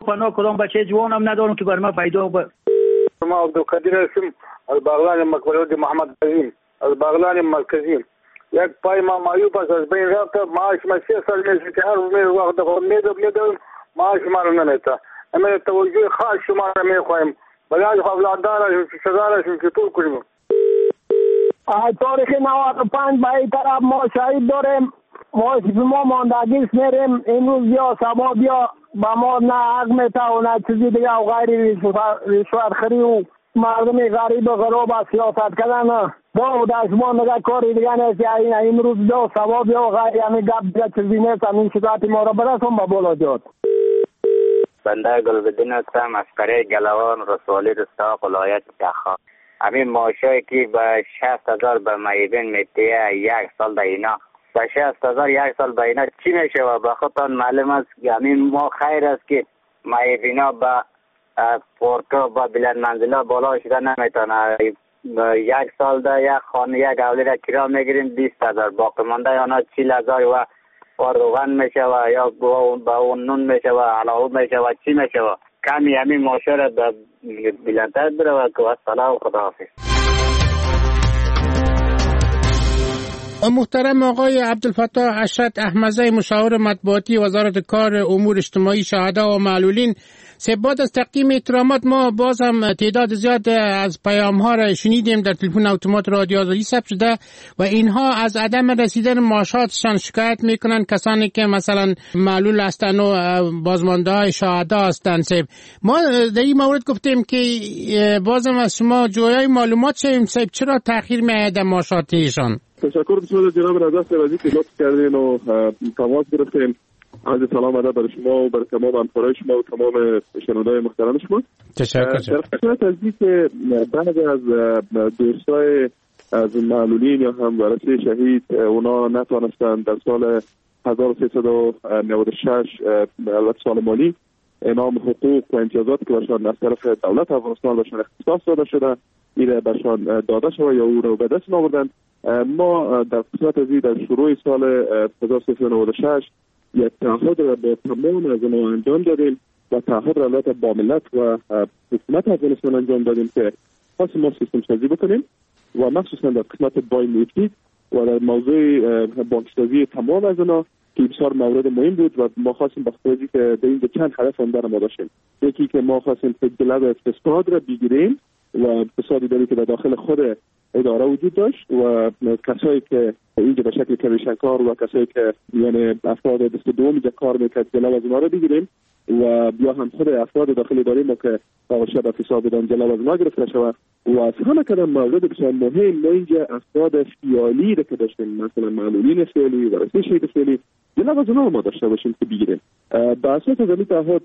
پناه کدام بچه جوانم ندارم که بر ما پیدا ما عبدالقادر هستم از بغلان مقبره محمد عظیم از بغلان مرکزی. یک پای ما معیوب است از بین رفته. معاش ما 3 سال میشه که هر وقت خود میدم معاش ما رو نمیده. همه توجه خاص شما را میخوایم. بلاد اولاددار هستیم که سزار هستیم که طول کنیم. تاریخ 95 به این طرف ما شهید داریم. ما ماندگی میریم. امروز بیا سبا بیا با ما نه حق میته و نه چیزی دیگه و غیر رشوت خوری و مردم غریب و غراب از سیاست کردن. با دست ما نگه کاری دیگه نیست که امروز بیا سبا بیا و غیر همین گپ دیگه چیزی نیست. همین شکایت ما را برسون به بالا جاد. بنده گلبدین هستم از قریه گلوان رسوالی رستاق ولایت جخا. همین معاشایی که به 60,000 به معیبین میده 1 سال به اینا به 60,000 1 سال به اینا چی میشه و به خودتان معلوم است که همین ما خیر است که معیبینا به پورتو با بلند منزلا بالا شده نمیتونه. 1 سال ده یک خانه یک اولی را کرا میگیریم 20,000 باقی مانده آنها 40,000 و روغن میشه و یا با اون نون میشه و علاوه میشه و چی میشه و کمی همین معاشره بلندتر بره و که السلام و خداحافظ. محترم آقای عبدالفتاح اشرت احمدزی مشاور مطبوعاتی وزارت کار امور اجتماعی شهدا و معلولین، بعد از تقدیم احترامات ما باز هم تعداد زیاد از پیام ها را شنیدیم در تلفن اتومات رادیو آزادی ثبت شده و اینها از عدم رسیدن معاشاتشان شکایت میکنن. کسانی که مثلا معلول هستند و بازمانده های شهدا هستند. ما در این مورد گفتیم که بازم از شما جویای معلومات شویم چرا تأخیر میاد معاشات ایشان. تشکر بسیار جناب رضا وزیر که لطف کردین و تماس گرفتین. عرض سلام ادب برای شما و برای تمام همکارای شما و تمام شنونده‌های محترم شما. تشکر. در خصوص از اینکه بعضی از دوستای از معلولین یا هم ورثه شهید اونا نتوانستند در سال 1396 البته سال مالی انعام حقوق و امتیازاتی که برشان از طرف دولت افغانستان برشان اختصاص داده شده ایره برشان داده شده یا او را به دست آوردن. ما در قسمت از در شروع سال 1396 یک تعهد را با تمام از ما انجام دادیم و تعهد را البته با ملت و حکومت افغانستان انجام دادیم که خاص ما سیستم سازی بکنیم و مخصوصا در قسمت بایومتریک و در موضوع بانکسازی تمام از اینا که بسیار مورد مهم بود و ما خواستیم بخاطر که در این چند هدف هم ما داشتیم. یکی که ما خواستیم جلب اقتصاد را بگیریم و اقتصادی داری که در داخل خود اداره وجود داشت و کسایی که اینجا به شکل کمیشنکار و کسایی که یعنی افراد دست دوم کار میکرد جلب از اونها رو بگیریم و بیا هم خود افراد داخل اداره ما که باشه به حساب بدن جلب از اونها گرفته شود و از همه کدام مورد بسیار مهم ما اینجا افراد فعالی که داشتیم مثلا معلولین فعالی و ورثه شهید فعالی جلب از اونها ما داشته باشیم که بگیریم. به اساس از این تعهد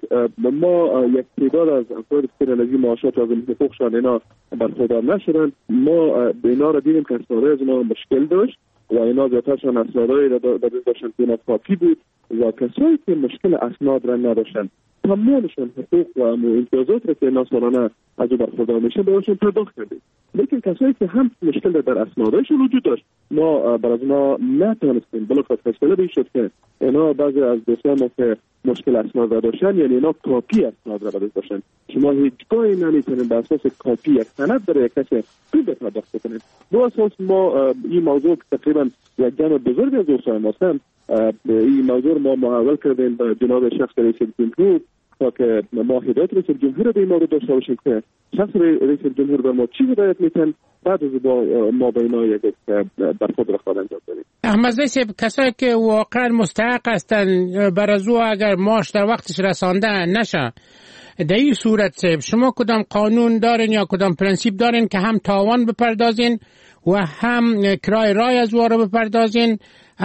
ما یک تعداد از افراد فعالی معاشات و از حقوقشان اینا برخوردار نشدن. ما به اینا را دیدیم که اسنادهای از اونها مشکل داشت و اینا زیادترشان اسنادهایی را داشتن که اینا کافی بود و کسایی که مشکل اسناد را نداشتن تمامشان حقوق و امتیازات را که اینا سالانه از او برخوردار میشن بهشون پرداخت کردیم. لیکن کسایی که هم مشکل در اسنادهایشون وجود داشت ما برای اونا نتونستیم بلکه فیصله به شد که اینا بعضی از دوستان ما که مشکل اسناد را داشتن یعنی اینا کاپی اسناد را داشتن. شما هیچگاهی نمیتونید بر اساس کاپی یک سند برای کسی پول پرداخت کنید. دو اساس ما این موضوع تقریبا یک جمع بزرگ از دوستان ما هستند. این موضوع ما محول کردیم به جناب شخص رئیس جمهور تا که ما هدایت رئیس جمهور به این مورد داشته باشیم که شخص رئیس جمهور بر ما چی هدایت میتن بعد از ما به اینا یک برخورد را خواهد انجام بدیم. احمدزی صاحب کسایی که واقعا مستحق هستند بر از او اگر ماش در وقتش رسانده نشه در این صورت صاحب شما کدام قانون دارین یا کدام پرنسیپ دارین که هم تاوان بپردازین و هم کرای رای از وارا بپردازین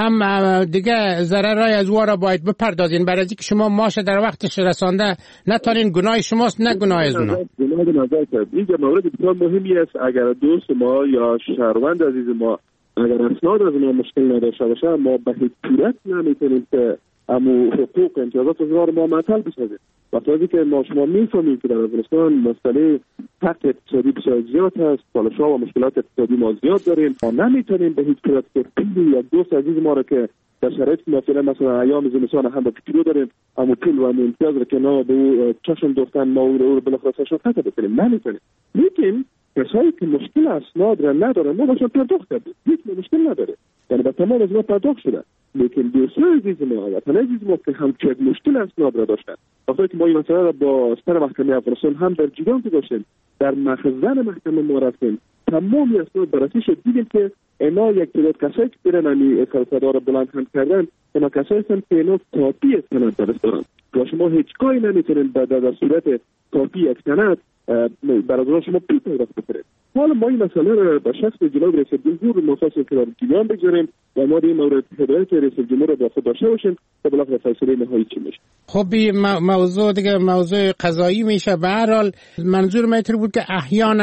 هم دیگه ضرر رای از وارا باید بپردازین برای اینکه شما ماش در وقتش رسانده نتونین گناه شماست نه گناه از اونا. جناب نظر کرد اینجا مورد بسیار مهمی است. اگر دوست ما یا شهروند عزیز ما اگر اسناد از ما مشکل نداشته باشه ما به هیچ صورت نمیتونیم که امو حقوق امتیازات از ما معطل بسازیم. وقتی که ما شما میفهمید که در افغانستان مسئله فقر اقتصادی بسیار زیاد است، چالش‌ها و مشکلات اقتصادی ما زیاد داریم. ما نمیتونیم به هیچ صورت یک دوست عزیز ما را که در شرایط مافیانه مثلا ایام زمستان هم به فکر داریم، اما پول و امتیاز را که نه به چشم دوستان ما او بالاخره سشون قطع بکنیم، نمیتونیم. لیکن کسایی که مشکل اسناد را ندارن ما باشون پرداخت کردیم، هیچ مشکل نداره، یعنی به تمام از ما پرداخت شده. لیکن دوستان عزیز ما و تن عزیز ما که هم چه مشکل اسناد را داشتن، وقتی که ما این مسئله را با سر محکمه افغانستان هم در جریان گذاشتیم، در مخزن محکمه ما رفتیم، تمامی اسناد بررسی شد، دیدیم که اینا یک تعداد کسایی که برن کارفرما را بلند هم کردن، اینا کسایی هستند که اینا کاپی سند درست دارن و شما هیچ کاری نمیتونین در صورت کاپی یک سند برای شما پول پرداخت بکنید. حالا ما این مسئله را به شخص جناب رئیس جمهور مختص که در جریان بگذاریم و ما این مورد هدایت رئیس جمهور را با خود داشته باشیم تا بالاخره فیصله نهایی چی میشه. خب موضوع دیگه موضوع قضایی میشه. به هر حال منظور من اینطور بود که احیانا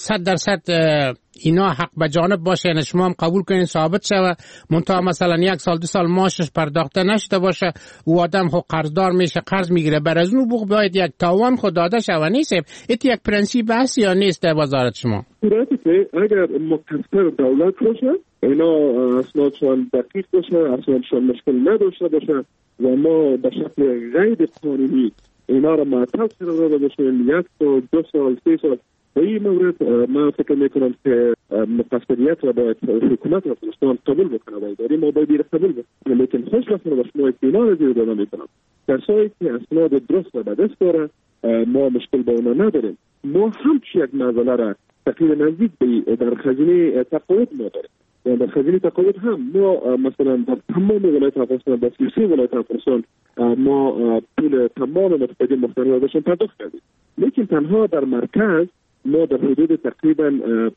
100% اینا حق به جانب باشه، یعنی شما هم قبول کنین ثابت شه منتها مثلا 1 سال 2 سال معاشش پرداخته نشده باشه، او آدم خود قرضدار میشه، قرض میگیره، بر از اون باید یک تاوان خود داده شه. نیست ایت یک پرنسیپ هست یا نیست در وزارت شما؟ صورتی که اگر مقتصر دولت باشه، اینا اسنادشان دقیق باشه، اسنادشان مشکل نداشته باشه و ما به شکل غیر قانونی اینا را معطل کرده باشیم 1 سال 2 سال 3 سال، به این مورد من فکر میکنم که مقصریت را باید حکومت افغانستان قبول بکنه و اداره ما باید قبول بکنه. لیکن خوشبختانه با شما اطمینان زیر داده میکنم کسایی که اسناد درست را به دست داره ما مشکل با اونا نداریم. ما همچی یک مسئله را تقریبا نزدیک به در خزینه تقاعد ما داریم. در خزینه تقاعد هم ما مثلا در تمام ولایت افغانستان، در 33 ولایت افغانستان ما پول تمام متقاعدین مختلف داشتن پرداخت کردیم. لیکن تنها در مرکز ما در حدود تقریبا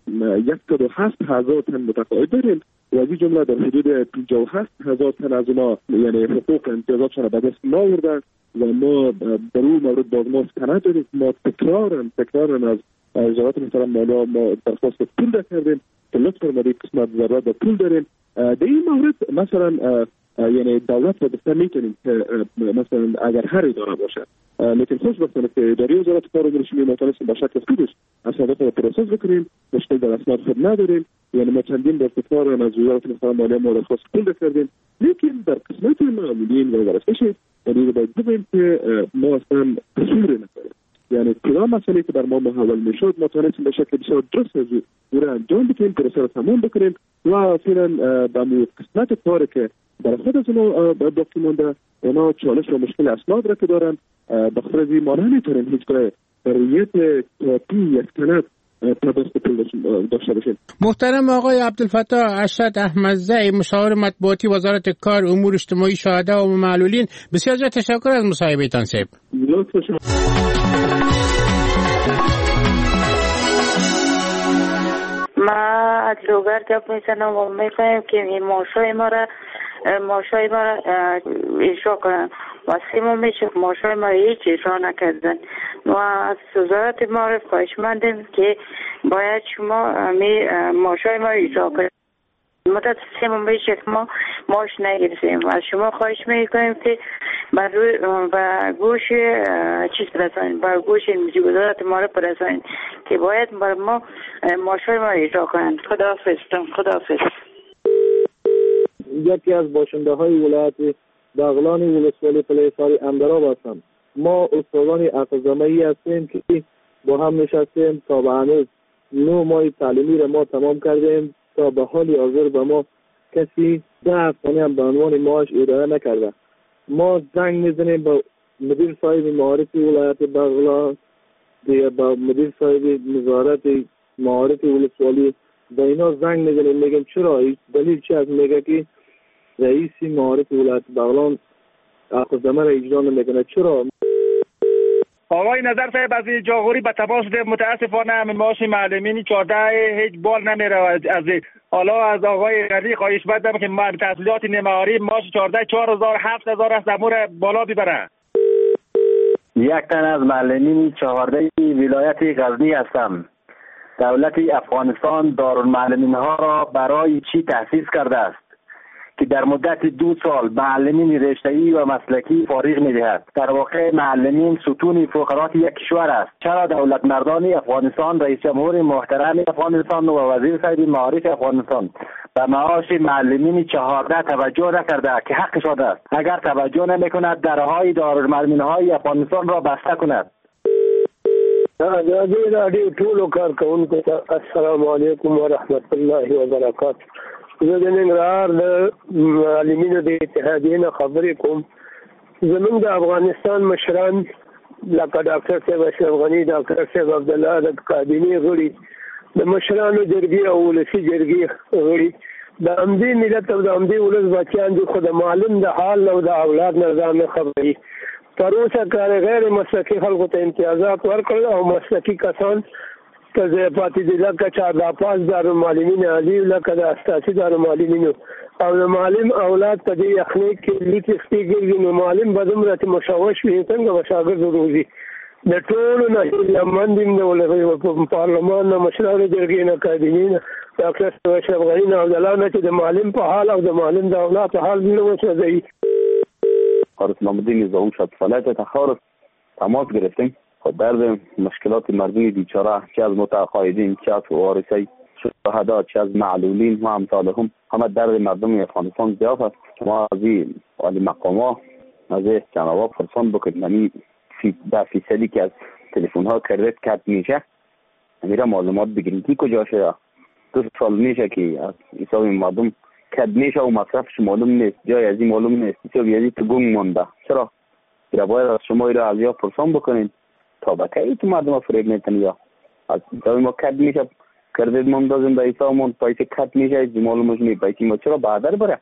107,000 تن متقاعد داریم و از این جمله در حدود 57,000 تن از ما یعنی حقوق امتیازاتشان به دست نآوردن و ما در اون مورد باز ما سند داریم. ما تکرارا از وزارت محترم مالیه ما درخواست پول کردیم که لطفا ما یک قسمت ضرورت به پول داریم. در این مورد مثلا یعنی دولت را بسته میتونیم که مثلا اگر هر اداره باشه، لیکن خوشبختانه که اداره وزارت کار و رسمی متونستیم به شکل خودش اسناد را پروسس بکنیم، مشکل در اسناد خود نداریم. یعنی ما چندین بار تکرارا از وزارت محترم مالیه ما درخواست پول کردیم، لیکن در قسمت معمولین و ورزشی یعنی باید بگوییم که ما اصلا قصوری نداریم. یعنی کدام مسئله که در ما محول میشد ما توانستیم به شکل بسیار درست از او را انجام بدیم، پروسه را تمام بکنیم و فعلا به قسمت کاری که در خود از اونا باقی مانده اونا چالش و مشکل اسناد را که دارن بخاطر از این ما نمیتونیم هیچ گاه برایت کاپی یک سند پرداخت پول داشته باشیم. محترم آقای عبدالفتاح اشرت احمدزی، مشاور مطبوعاتی وزارت کار امور اجتماعی شهدا و معلولین، بسیار زیاد تشکر از مصاحبهتان صاحب. لطف شما. ما از لوگر گپ میزنم و میخوایم که این ماشای ما را اجرا کنن و سیمون میشه ماشای ما را هیچ اجرا نکردن و از وزارت ما خواهشمندیم که باید شما ماشای ما را اجرا کنید. مدت سیمون میشه که ما ماش نگیرسیم و از شما خواهش میکنیم که بر گوش چیز برسانید، بر گوش وزارت ما را برسانید که باید بر ما ماشای ما را اجرا کنند. خداحافظ. یکی از باشنده های ولایت بغلان ولسوالی فلیساری اندراب هستم. ما استادان عقل‌زمه‌ای هستیم که با هم نشستیم تا به هنوز 9 ماه تعلیمی را ما تمام کردیم تا به حال حاضر به ما کسی 10 افغانی هم به عنوان معاش ارائه نکرده. ما زنگ میزنیم با مدیر صاحب معارف ولایت بغلان، با مدیر صاحب وزارت معارف ولسوالی و اینا زنگ میزنیم میگیم چرا دلیل چی است؟ میگه که رئیس معارف ولایت بغلان عقدنامه را اجرا نمیکنه. چرا؟ آقای نظر صاحب از جاغوری به تماس ده متاسفانه همین معاش معلمین 14 هیچ بال نمیره. از حالا از آقای غری خواهش بدم که ما تحصیلات نمهاری معاش 14 4000 7000 است امور بالا ببره. یک تن از معلمین 14 ولایت غزنی هستم. دولت افغانستان دارالمعلمین ها را برای چی تأسیس کرده است که در مدت 2 سال معلمین رشته‌ای و مسلکی فارغ می‌دهد. در واقع معلمین ستون فقرات یک کشور است. چرا دولت مردان افغانستان، رئیس جمهور محترم افغانستان و وزیر صاحب معارف افغانستان به معاش معلمین 14 توجه نکرده که حقشان است؟ اگر توجه نمی‌کند درهای دارالمعلمین‌های افغانستان را بسته کند. رادیو ټولو کارکوونکو ته السلام علیکم ورحمت الله وبرکاته. زه د ننګرهار د معلمینو د اتحادیې نه خبرې کوم. زمونږ د افغانستان مشران لکه ډاکټر صاحب اشرف غني، ډاکټر صاحب عبدالله د کابینې غړي، د مشرانو جرګې او ولسي جرګې غړي، د همدې ملت او د همدې ولس بچیان دي، خو د معلم د حال او د اولاد نه ځان نه خبري. تر اوسه کار غیر مسلکي خلکو ته امتیازات ورکړل او مسلکي کسان ته ځای پاتې دي، لکه چهارده پاس دارالمعلمین عالي، لکه د اساسي دارالمعلمینو، او د معلم اولاد په دې یخنۍ کې لیکې خپې ګرځي، نو معلم به دومره مشوش وي څنګه به شاګرد روزي. د ټولو نه هیلهمند یم د پارلمان نه، مشرانو جرګې نه، کابینې نه، ډاکټر صاحب اشرف غني نه، عبدالله نه، چې د معلم په حال او د معلم د اولاد په حال زړه وسوځوي. اسلام الدین زاوش از فلات تخارج تماس گرفتیم. خود درد مشکلات مردم بیچاره، چه از متقاعدین، چه از وارثای شهدا، چه از معلولین و امثالهم، همه درد مردم افغانستان زیاد است. شما از این عالی مقام‌ها از جناب فرسان بکنید، یعنی 10% که از تلفن ها کردت کات میشه، میره معلومات بگیرید کی کجا شده. 2 سال میشه که از حساب مردم کد میشه و مصرفش معلوم نیست، جای از این معلوم نیست، حساب یزی تو گنگ مونده. چرا؟ یا باید از شما ایره از یا پرسان بکنید تا بکی تو مردم فریب میتونید. از حساب ما کد میشه کردید مندازیم به حسابمون، پیسی کد میشه از معلومش نیست، پیسی ما چرا بعدر بره.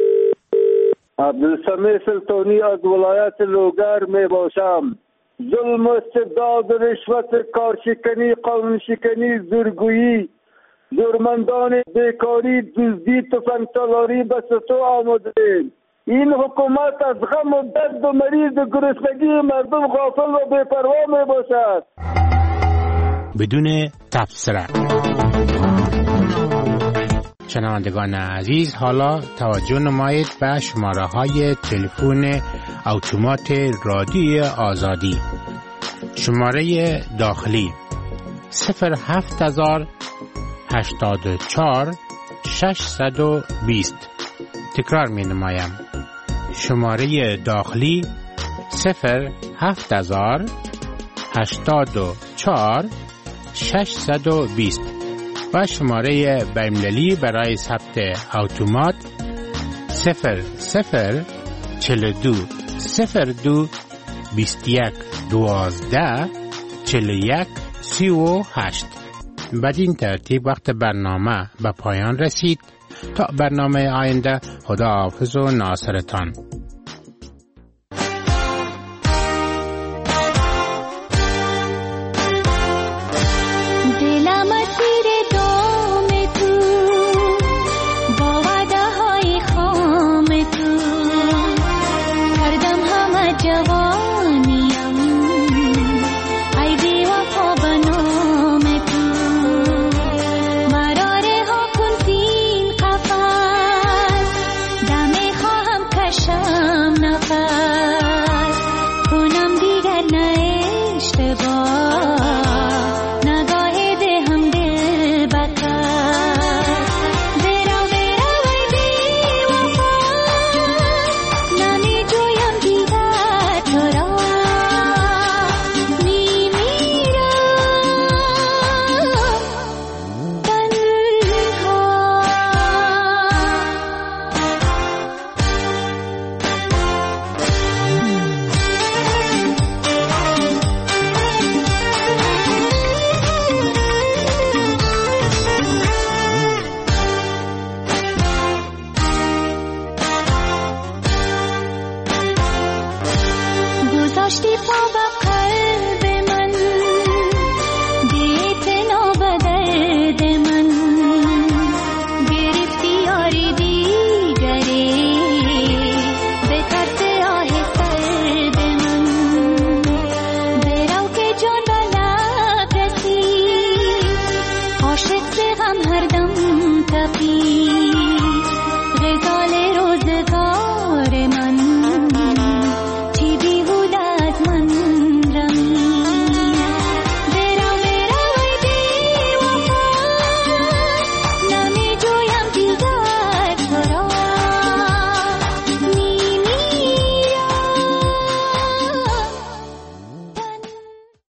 عبدالسمیع سلطانی از ولایت لوگر می باشم. ظلم و استبداد، رشوت، کارشکنی، قانونشکنی، زورگویی، زورمندان بیکاری، دزدی، تفنگ‌سالاری به سطو آمده. این حکومت از غم و درد و مریض و گرسنگی مردم غافل و بی‌پروا می باشد. بدون تبصره. شنوندگان عزیز، حالا توجه نمایید به شماره های تلفن اتومات رادیوی آزادی. شماره داخلی 07084 620. تکرار می نمایم. شماره داخلی 07084 620 و شماره بین‌المللی برای ثبت اتومات 0042 02 21 12 41 38. بدین ترتیب وقت برنامه به پایان رسید. تا برنامه آینده، خدا حافظ و ناصرتان. کنم دیگر نه اشتباه.